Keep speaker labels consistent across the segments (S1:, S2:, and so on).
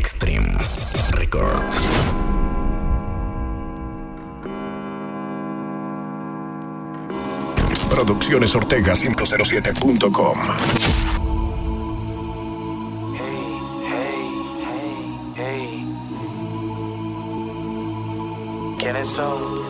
S1: Extreme Records. Producciones Ortega 507.com.
S2: ¿Quiénes son?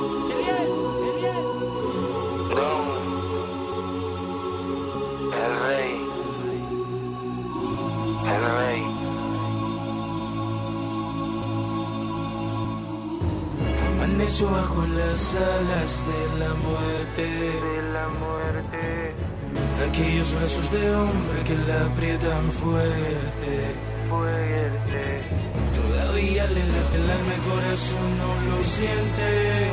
S3: Amaneció bajo las alas de la muerte, aquellos brazos de hombre que la aprietan fuerte. Todavía le late el alma, el corazón no lo siente.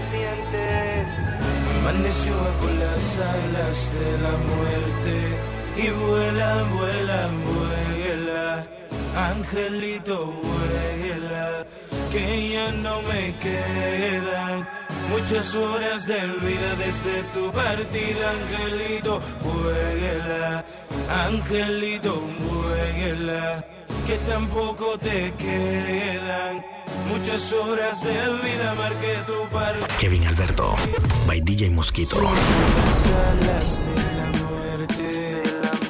S3: Amaneció bajo las alas de la muerte y vuela, vuela, vuela, angelito vuela, que ya no me quedan muchas horas de vida desde tu partida. Angelito vuela, angelito vuela, que tampoco te quedan muchas horas de vida. Marqué tu partida.
S1: Kevin Alberto by DJ Mosquito.
S3: Las alas de la muerte,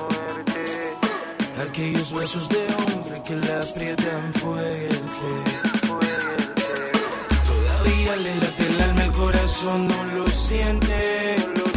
S3: aquellos huesos de hombre que la aprietan fuerte. Todavía le late el alma, el corazón no lo siente.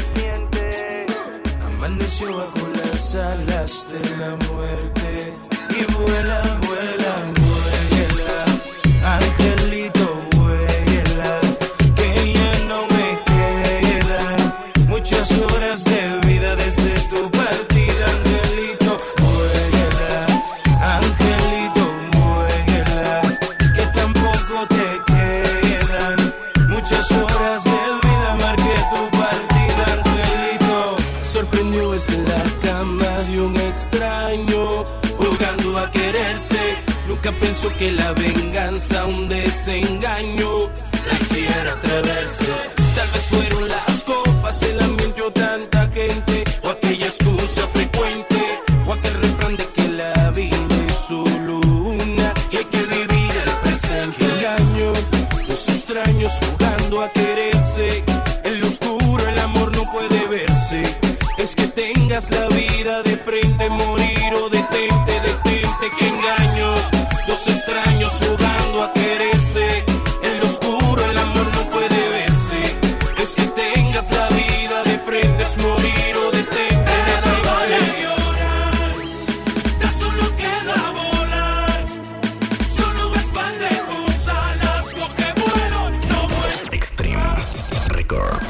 S3: Amaneció bajo las alas de la muerte y vuela, vuela, vuela, angelito vuela, que ya no me quedan muchas horas de vida desde tu partida. Angelito vuela, angelito vuela, que tampoco te quedan muchas horas de vida. Marqué tu partida. Angelito sorprendió en la cama de un extraño, jugando a quererse. Nunca pensó que la venganza, un desengaño, la hiciera atreverse. Tal vez fueron las copas, el ambiente o tanta gente, o aquella excusa frecuente, o aquel refrán de que la vida es solo una y hay que vivir el presente. Engaño, los extraños jugando a quererse. En lo oscuro el amor no puede verse. Es que tengas la vida de frente, morir o detente, que engaño. Los extraños jugando a quererse. En lo oscuro el amor no puede verse. Es que tengas la vida de frente, es morir o detente. Nada vale llorar, ya solo queda volar. Solo expande tus alas, coge vuelo, no vuelo.
S1: Extreme Records.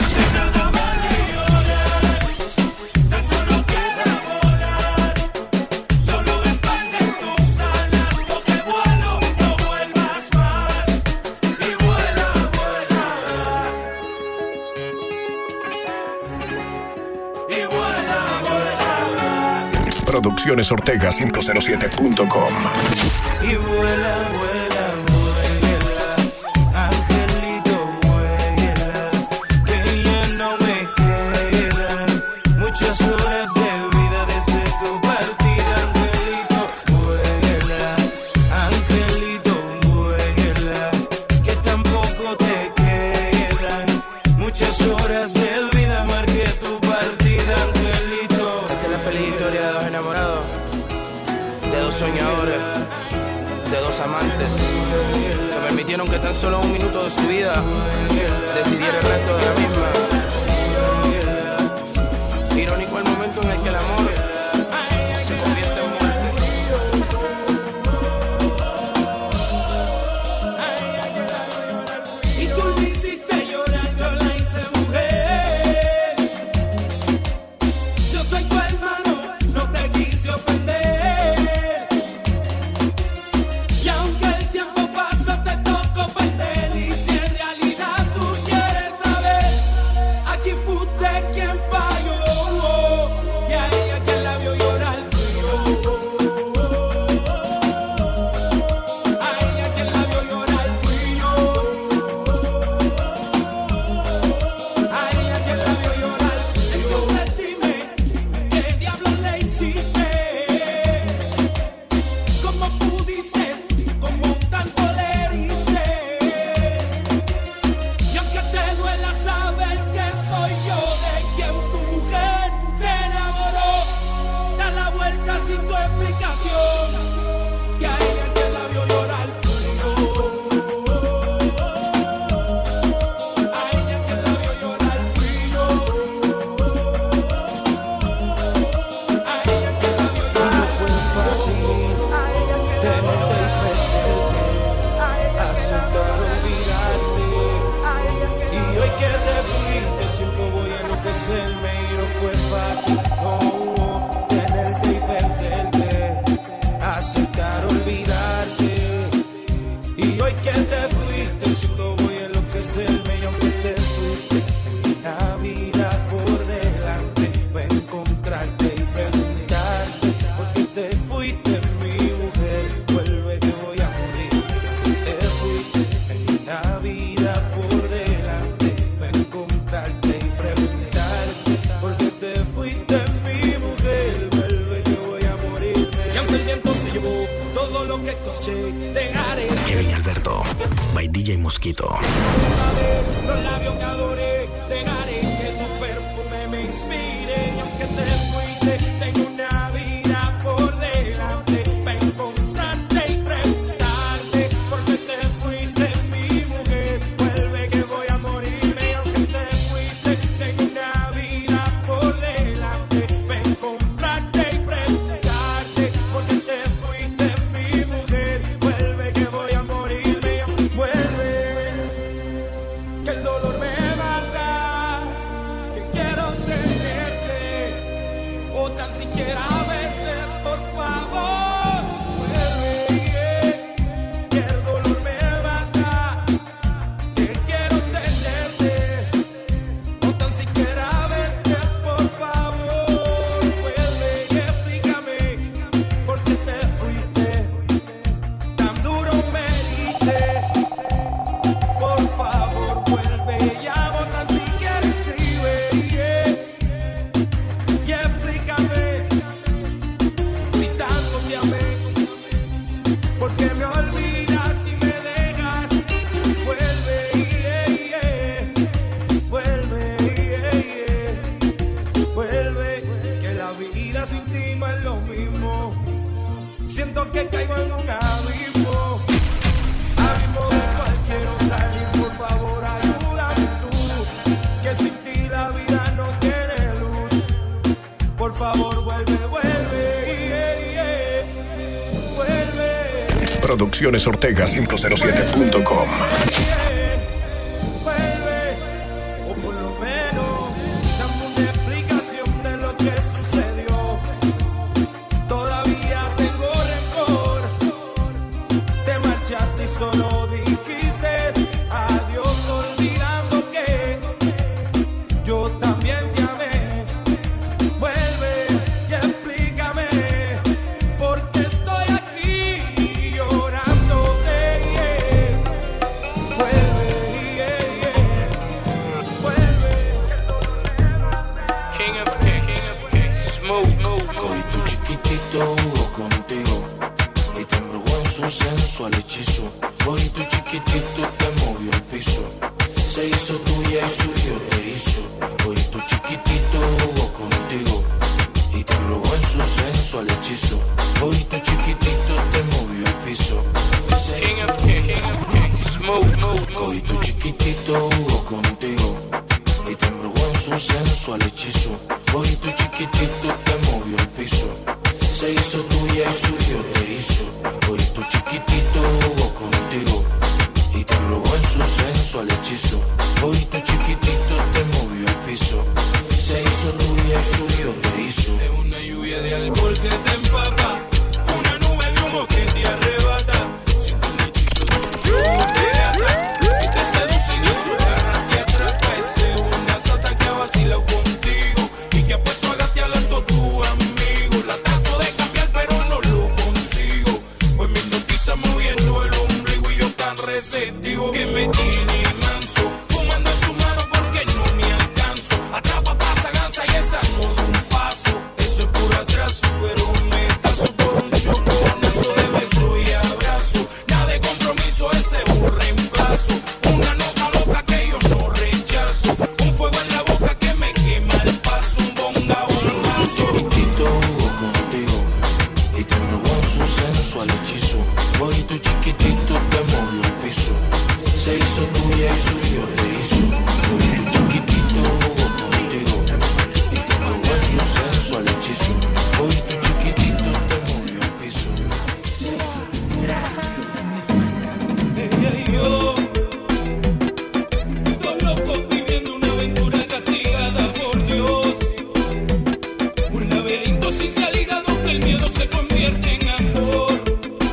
S1: Producciones Ortega 507.com.
S3: Y vuela, vuela, vuela, angelito vuela, que ya no me quedan muchas horas de vida desde tu partida. Angelito vuela, angelito vuela, que tampoco te quedan muchas horas de vida. Marqué tu partida. Angelito. Esta es la feliz historia de dos enamorados, de dos soñadores, de dos amantes que permitieron que tan solo un minuto de su vida decidiera el resto de la misma. Irónico el momento en el que el amor se convierte en muerte. Y tú me hiciste llorar, yo la hice mujer. Yo soy tu hermano, no te quise ofender. Y aunque el tiempo pasa te toco perder. Y si en realidad tú quieres saber para olvidarte. Y hoy que te fuiste, siento voy a enloquecerme. Y aunque te fuiste, en una vida por delante, voy a encontrarte y preguntarte por qué te fuiste, mi mujer. Vuelve que voy a morir. Te fuiste, en una vida por delante, voy a encontrarte y preguntarte por qué te fuiste, mi mujer. Vuelve que voy a morir. Y aunque el viento se llevó todo lo que coseché, dejaré
S1: Kevin Alberto, by DJ Mosquito.
S3: los labios que adoré, dejaré que tu perfume me inspire. Y aunque te fuiste, tengo una vida por delante, para encontrarte y preguntarte por qué te fuiste, mi mujer. Vuelve que voy a morirme. Y aunque te fuiste, tengo una vida por delante, para encontrarte y preguntarte por qué te fuiste, mi mujer. Vuelve que voy a morirme. Vuelve, que el dolor me mata, que quiero tenerte, o tan siquiera verte, por favor. Vuelve, que el dolor me mata, que quiero tenerte, o tan siquiera verte, por favor. Vuelve y explícame por qué te fuiste, tan duro me diste. Por favor, vuelve, llamo, tan siquiera escribe, y explícame si tanto te amé, porque me olvidas y me dejas. Vuelve, vuelve, vuelve, que la vida sin ti no es lo mismo. Siento que caigo en un abismo. Abismo del cual quiero salir, por favor ayúdame tú, que sin ti la vida no tiene luz. Por favor vuelve, vuelve, vuelve.
S1: Producciones Ortega 507.com.
S3: Vuelve, o por lo menos dame una explicación de lo que sucedió. Todavía tengo rencor, te marchaste y solo dijiste adiós, olvidando que yo también te amé. Vuelve y explícame por qué estoy aquí llorándote. Vuelve, vuelve.
S2: King of Kings, smooth.
S4: Hoy tu chiquitito jugó contigo y te embrujó en su sensual hechizo. Hoy tu chiquitito te movió el piso, se hizo tuya y suyo te hizo. Hoy tu chiquitito jugó contigo y te embrujó en su sensual hechizo. Hoy tu chiquitito te movió el piso, se
S2: King
S4: hizo
S2: of Kings, smooth.
S4: Hoy tu chiquitito jugó contigo y te embrujó en su sensual hechizo. Hoy tu chiquitito te movió el piso, se hizo tuya y suyo te hizo. Hoy tu chiquitito jugó contigo y te embrujó en su sensual hechizo. Hoy tu chiquitito te movió el piso, se hizo tuya y suyo te hizo.
S3: Es una lluvia de alcohol que te empapa, una nube de humo que te arrebata. Siento un hechizo de sus ojos de gata, que te seducen y su garra te atrapa. Es una sata que ha vacilado contigo y que ha puesto a gatear a todo tu amigo. La trato de cambiar pero no lo consigo, pues me hipnotiza moviendo el ombligo y yo tan receptivo que me tiene manso, fumando en su mano porque no me alcanzo. Atrapa, pasa, gansa y esa no da un paso. Eso es puro atraso, pero me caso por un choconazo de beso y abrazo. Nada de compromiso, ese es un reemplazo. Una nota loca que yo no rechazo, un fuego en la boca que me quema el paso. Un bonga, bongazo.
S4: Chiquitito jugó contigo y te embrujó en su sensual hechizo. Hoy tu chiquitito te movió el piso, se hizo tuya y suyo te hizo. Hoy tu chiquitito jugó contigo y te embrujó en su sensual hechizo. Hoy tu chiquitito te movió el piso, se hizo tuya y suyo.
S3: Yo, dos locos viviendo una aventura castigada por Dios. Un laberinto sin salida donde el miedo se convierte en amor.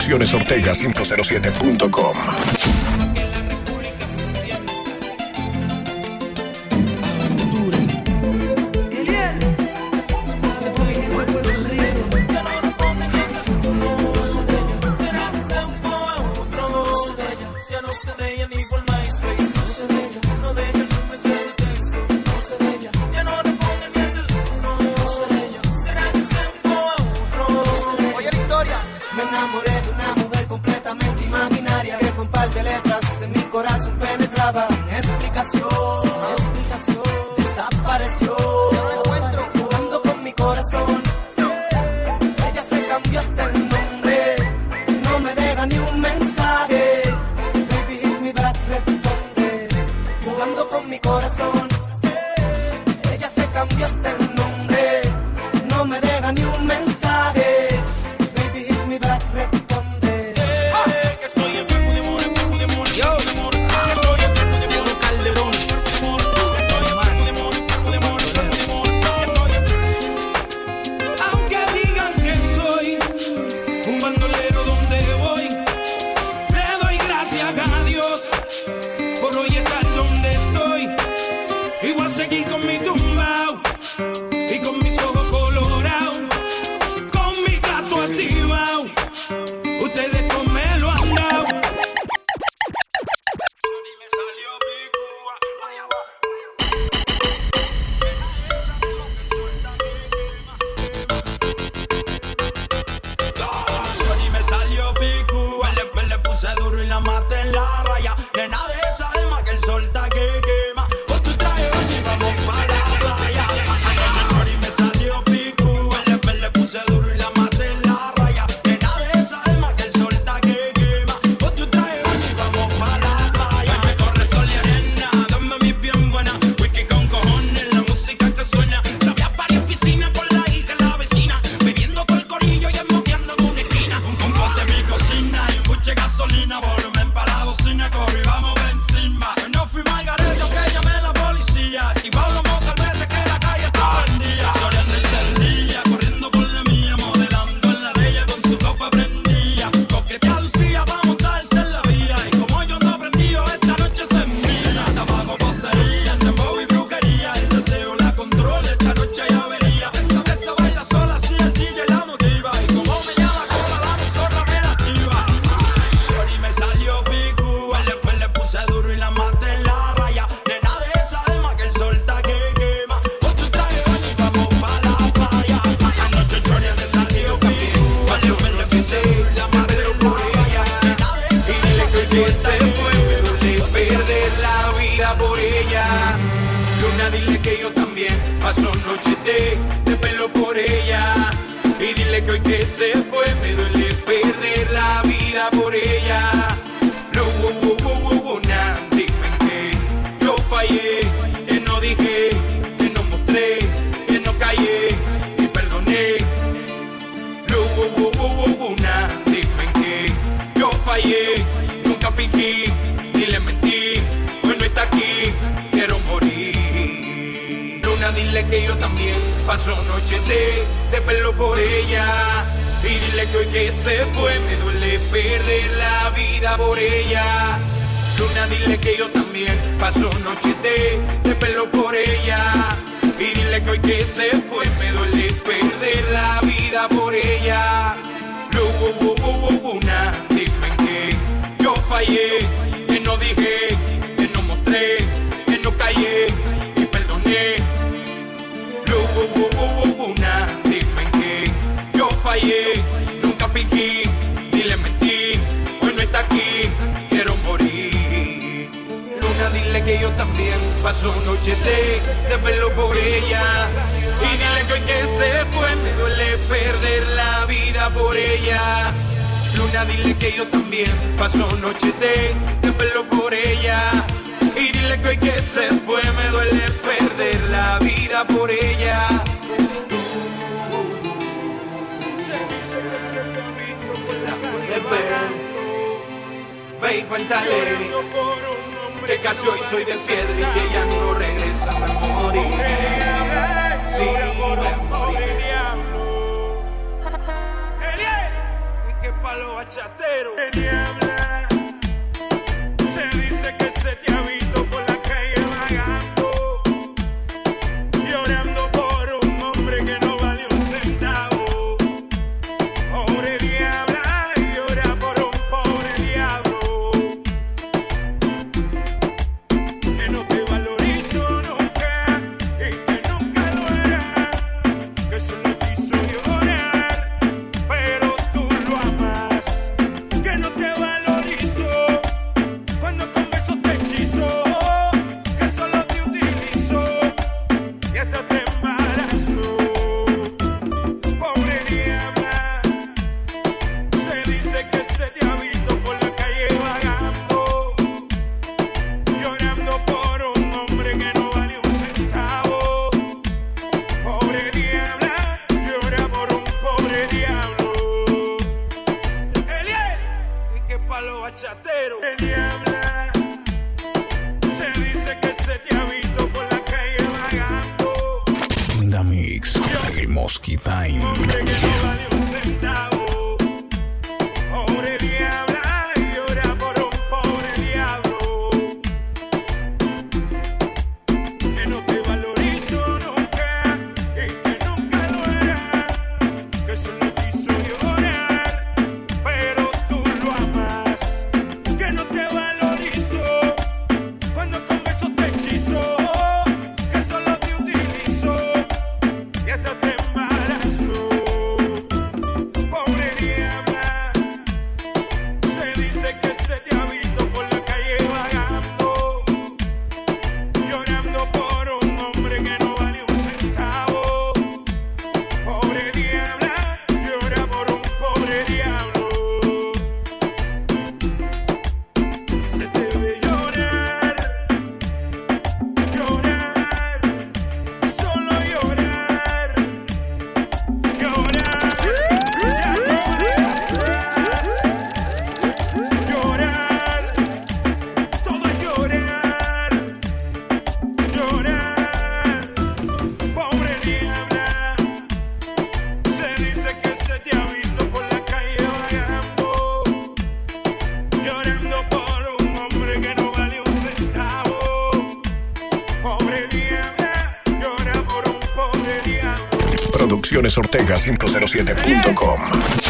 S1: produccionesortega507.com.
S5: Sin explicación, desapareció. Jugando con mi corazón, ella se cambió hasta el nombre. No me deja ni un mensaje. Baby, hit me back, responde. Jugando con mi corazón, ella se cambió hasta el nombre. No me deja ni un mensaje. Baby, hit me back, responde.
S3: Que estoy enfermo de amor, yo. Seguí con mi tumbao y con mis ojos colorados, con mi gato activado. Ustedes con me lo han dado. Y me salió picúa. Y me salió picúa. Después le puse duro y la maté en la raya. Nena de esa alma que el sol está que quema. Vamos pa' la playa. Anoche me salió picu. Después le puse duro y la maté en la raya. Nena de esa alma que el sol está que quema. Ponte un traje baño y vamos pa' la playa. Me corre sol y arena, dame mi bien buena. Whisky con cojones, la música que suena. Sabía varias piscinas por la hija y la vecina. Bebiendo con el corillo y esmoqueando en una esquina. Un pote en mi cocina y un buche de gasolina. Volumen para la bocina, corre y vamos pa' encima. Hoy no fui Margarita, que llamé la policía. Y Pablo Mozalbete que la calle está prendida. Llorando encendida, corriendo por la mía, modelando en la de ella con su copa prendida. Coquetea a Lucía pa' montarse en la vía. Y como yo no prendido, esta noche se mira. Tabaco, posería, dembow y brujería. El deseo la controla, esta noche hay avería. Esa baila sola si el DJ la motiva. Y como me llama cola, la emisora me la activa. Shorty me salió picu. Después le puse duro y la maté en la raya. Nena de esa alma que el sol está que quema. Ponte un traje baño y vamos pa' la playa. Anoche Shorty me salió picu. Después le puse duro y la maté en la raya. Nena de esa alma que el sol está que quema. Me duele perder la vida por ella. Luna, dile que yo también paso noches de pelo por ella. Y dile que hoy que se fue me duele perder la vida por ella. Dime que yo fallé, que no dije, que no mostré, que no callé y perdoné. Dime que yo fallé, nunca fingí ni le mentí. Hoy no está aquí, quiero morir. Luna, dile que yo también paso noches de pelo por ella. Y dile que hoy que se fue me duele perder la vida por ella. Luna, dile que yo también paso noches de pelo por ella. Y dile que hoy que se fue me duele perder la vida por ella. Luna, dime que yo fallé, que no dije, que no mostré, que no callé y perdoné. Luna, dime que yo fallé, nunca fingí ni le mentí. Hoy no está aquí, quiero morir. Luna, dile que yo también paso noches de pelo por ella. Y dile que hoy que se fue me duele perder la vida por ella. Luna, dile que yo también paso noches de pelo por ella. Y dile que hoy que se fue me duele perder la vida por ella. Ve y cuéntale que casi hoy soy de piedra y si ella no regresa me moriré. Sí, me moriré. Y que palo bachatero. ¿Qué diabla? Se dice que se te ha visto por la calle vagando, llorando por un hombre que no vale un centavo. Pobre diabla, llora por un pobre diablo que no te valorizó nunca y que nunca lo hará, que solo quiso llorar, pero tú lo amas, que no te valorizó cuando con besos te hechizó, que solo te utilizó y hasta te embarazó. Pobre diabla, se dice que se te ha visto por la calle vagando, llorando por un hombre que no vale un centavo. Pobre diabla, llora por un pobre diablo. Eliel, y que palo bachatero. El diabla, se dice que se te ha visto por la calle vagando,
S1: In the mix, el Mosky Time.
S3: hombre que no vale un centavo. Pobre diabla, llora por un pobre diablo que no te valorizó nunca y que nunca lo hará, que solo quiso llorar, pero tú lo amas, que no te valorizó cuando con besos te hechizó, que solo te utilizó y hasta te embarazó. Pobre diabla, se dice que se te ha visto por la calle vagando, llorando por un hombre que no vale un centavo. Pobre diabla, llora por un pobre diablo. Se te ve llorar, llorar, solo llorar, llorar, ya no más. Llorar, todo es llorar, llorar. Pobre diabla, se dice que se te ha visto por la calle vagando, llorando por un hombre que no vale un centavo. Pobre diabla, llora por un pobre diablo.
S1: Producciones Ortega 507.com.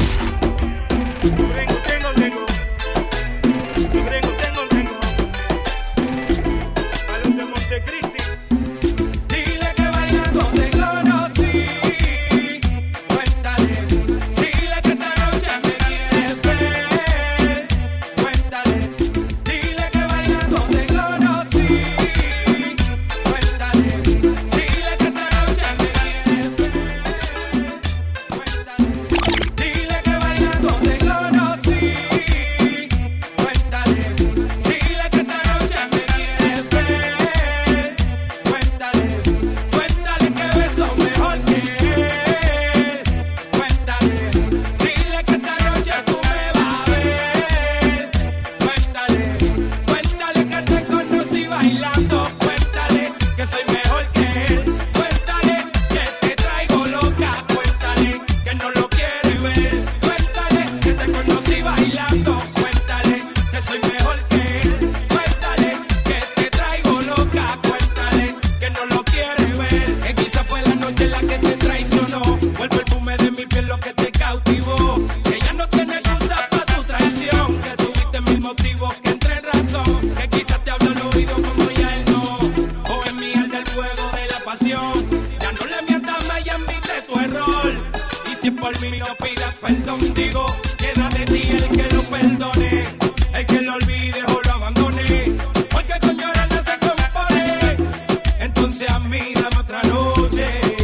S3: A los de Montecristi.
S5: Dile que bailando te conocí, cuéntale. Dile que esta noche me quieres ver, cuéntale. Dile que bailando te conocí, cuéntale. Dile que esta noche me quieres ver, cuéntale. Dile que bailando te conocí, cuéntale. Dile que esta noche me quieres ver, cuéntale. Cuéntale que beso mejor que él, cuéntale. Dile que esta noche tú me vas a ver, cuéntale. Cuéntale que te conocí bailando, cuéntale que soy mejor que él, cuéntale que te traigo loca, cuéntale que no lo quiere ver, cuéntale que te conocí bailando, cuéntale que soy mejor que él, cuéntale que te traigo loca, cuéntale que no lo quiere ver, que quizá fue la noche en la que te traicionó, fue el perfume de mi piel lo que te cautivó, que ya no tiene excusa para tu traición, que tuviste mil motivos que entren razón, que quizás te habló al oído como ya él no, o en mi alma el fuego de la pasión, ya no le mientas más y admite tu error, y si por mí no pidas perdón, digo, queda de ti el que lo perdone, el que lo olvide o lo abandone, porque con llorar no se compone, entonces a mí dame otra noche,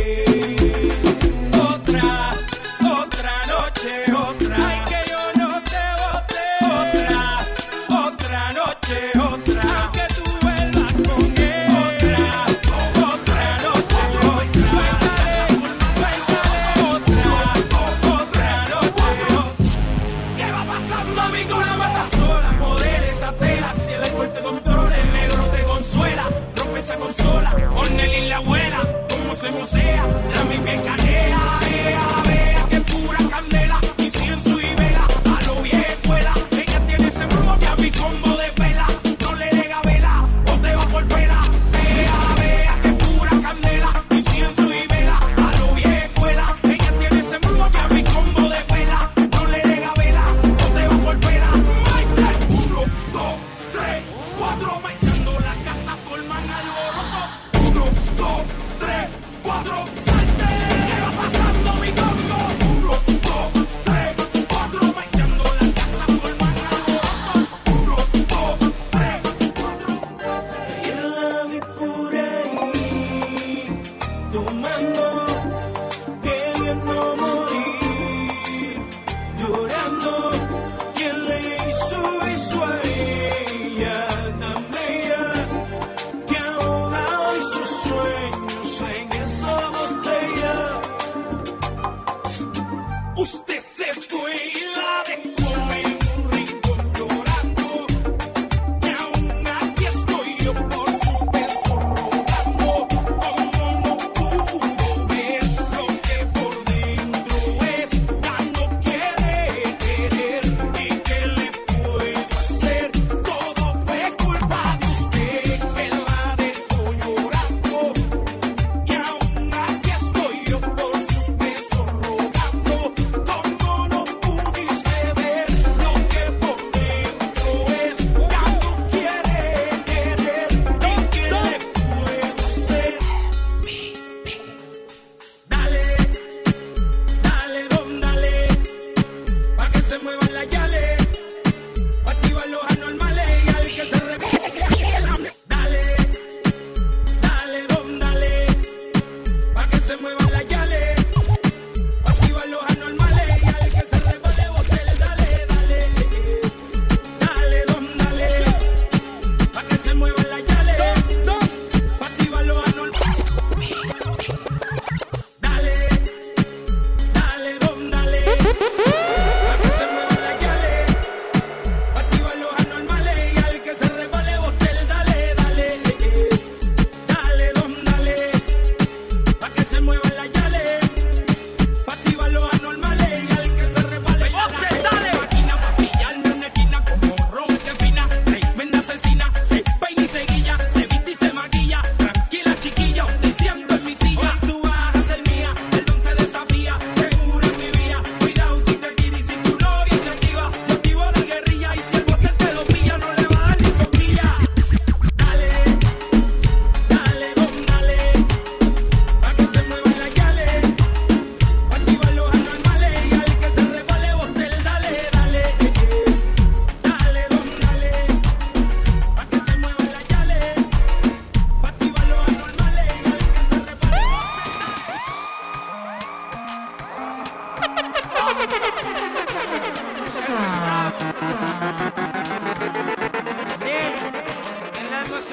S5: otra noche, otra, ay que yo no te bote, otra noche, otra, aunque tú vuelvas con él, otra noche, otra, cuéntale, otra noche, ¿qué va a pasar, mami, con la mata sola? Modela esa tela, si el alcohol te controla, el negro te consuela, rompe esa consola, Ornelín la abuela, como se musea, la mi piel canela, vea, que pura candela, incienso y vela, a lo bien.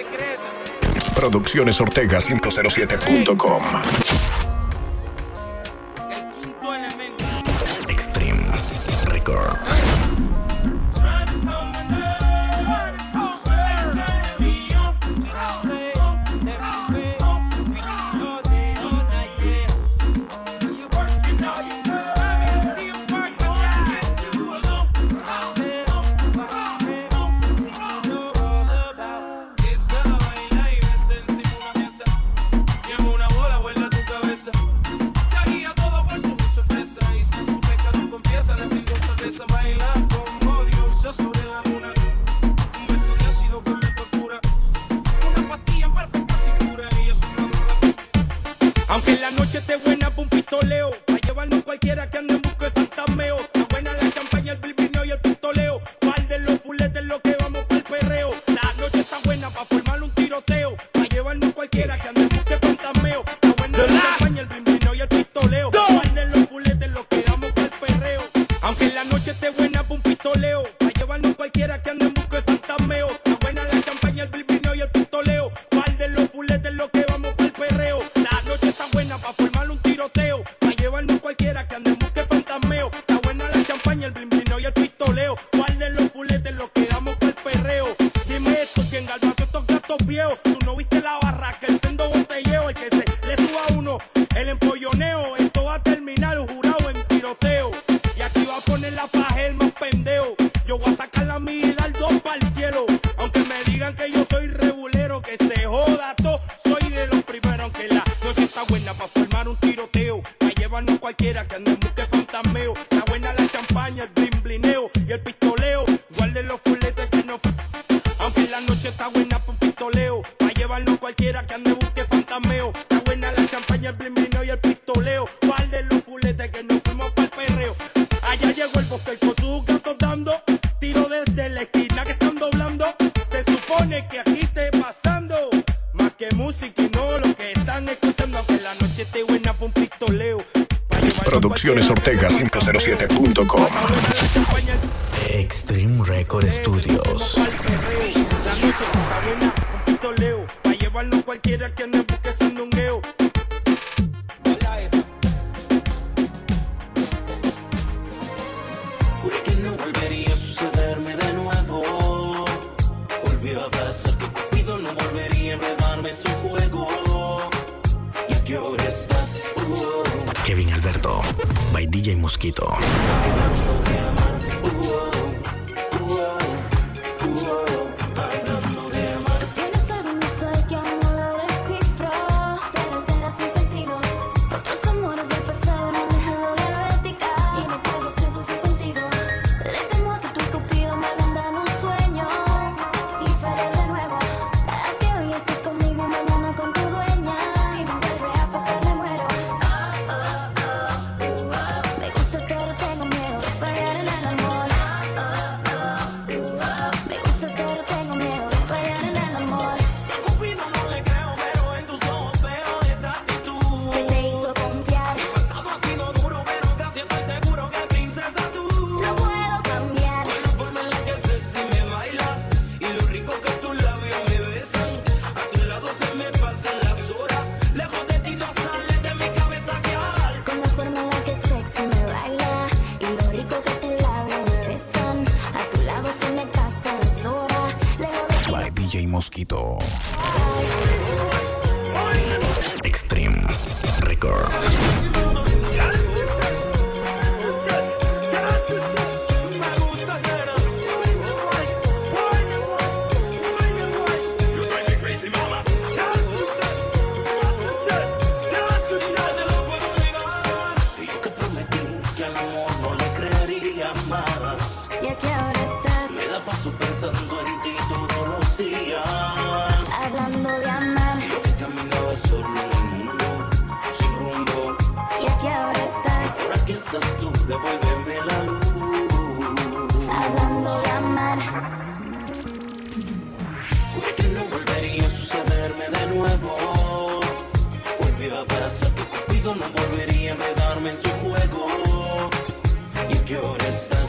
S2: secreto.
S1: Producciones Ortega 507.com.
S2: El quinto elemento.
S1: Extreme Records.
S3: Sobre la luna, un beso de ácido con mi tortura, una pastilla en perfecta cintura y es una droga. Aunque en la noche esté buena pa' un pistoleo, pa' llevarnos cualquiera que ande en busca de fantasmeo. Está buena la champaña, el bilbineo y el pistoleo, par de los fuletes lo que vamos pa'l perreo. La noche está buena pa' formar un tiroteo, pa' llevarnos cualquiera que ande en busca de fantasmeo. Está buena la champaña, el bilbineo y el pistoleo, par de los fuletes lo que vamos pa'l perreo. Aunque en la noche esté buena pa' un pistoleo, cualquiera que ande en busca de fantasmeo. Está buena la champaña, el bilbineo y el pistoleo, par de los fuletes lo que vamos pa'l perreo. La noche está buena pa' formar un tiroteo, pa' llevarnos cualquiera que ande en busca de fantasmeo. Está buena la champaña, el bilbineo y el pistoleo, par de los fuletes lo que damos pa'l perreo. Dime esto, ¿quién galvato estos gatos viejos? Tú no viste la barraca, el sendo botelleo, el que se le suba a uno, el empolloneo. Esto va a terminar jurado en tiroteo, y aquí va a poner la paja el más pendejo. Yo voy a sacar la mía y dar dos pa'l cielo. Aunque me digan que yo soy regulero, que se joda todo, soy de los primeros. Aunque la noche está buena pa' formar un tiroteo, pa' llevarnos cualquiera que ande en busca de fantasmeo. Está buena la champaña, el blimblineo y el pistoleo, guarden los fuletes que no. Aunque la noche está buena pa' un pistoleo, pa' llevarnos cualquiera que ande en busca de fantasmeo. Está buena la champaña, el blimblineo y el pistoleo, guarden los fuletes que nos fuimos pa'l perreo. Allá llegó el bosque con sus gatos dando tiro desde la esquina que están doblando. Se supone que aquí esté pasando más que música y no lo que están escuchando. Aunque la noche esté buena pa' un pistoleo,
S1: Producciones Ortega 507.com.
S6: Extreme Record Studios.
S3: La noche está buena pa' un pistoleo, pa' llevarnos cualquiera que ande en busca de sandungueo.
S4: Juré que no volvería a sucederme de nuevo. Volvió a pasar que Cupido no volvería a enredarme en su juego. ¿Y a qué hora estás?
S6: Kevin Alberto, by DJ Mosquito.
S7: Tienes algo inusual que aún no lo descifro, pero alteras mis sentidos. Otros amores del pasado no han dejado de vertical y no puedo ser dulce contigo. Le temo a que tú y Cupido me vendan un sueño y falle de nuevo. A que hoy estés conmigo y mañana con tu dueña. Si no vuelve a pasar me muero. Me gustas pero tengo miedo de fallar en el amor. Me gustas pero tengo miedo de fallar en el amor.
S3: Cupido no le creo, pero en tus ojos veo esa actitud
S7: Que te hizo confiar,
S3: El pasado ha sido duro, pero casi estoy seguro que princesa tú.
S7: no puedo cambiar.
S3: La forma en la que sexy me baila y lo rico que tus labios me besan. A tu lado se me pasan las horas, lejos de ti no sale de mi cabeza que al.
S7: Con la forma en la que sexy me baila y lo rico que tus labios me besan. A tu lado se me pasan las horas, lejos de ti.
S1: By DJ Mosquito. Extreme Records.
S4: Y yo que prometí que al amor no le creería más.
S7: ¿Y a qué hora estás?
S4: Me la paso pensando en ti todos los días.
S7: Hablando de amar.
S4: Yo que caminaba solo en el mundo, sin rumbo.
S7: ¿Y a qué hora estás?
S4: Ahora que estás tú, devuélveme la luz.
S7: Hablando de amar.
S4: Juré que no volvería a sucederme de nuevo. Volvió a pasar que Cupido no volvería a enredarme en su juego. ¿Y a qué hora estás?